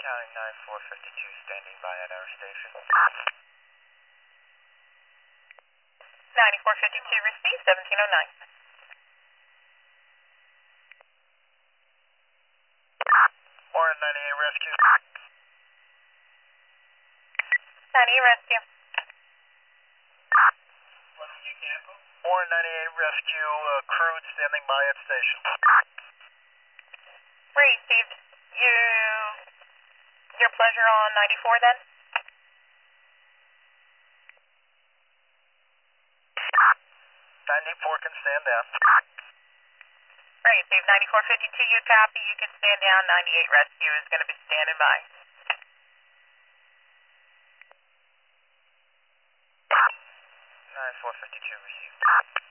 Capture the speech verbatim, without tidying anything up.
County nine four fifty-two standing by at our station. ninety-four fifty-two received, seventeen oh nine. Warren ninety-eight rescue. ninety-eight rescue. Warren ninety-eight rescue, uh, crew standing by at station. Received. You, your pleasure on ninety-four then? ninety-four can stand down. Received. ninety-four fifty-two, you copy. You can stand down. ninety-eight rescue is going to be standing by. nine four fifty-two received.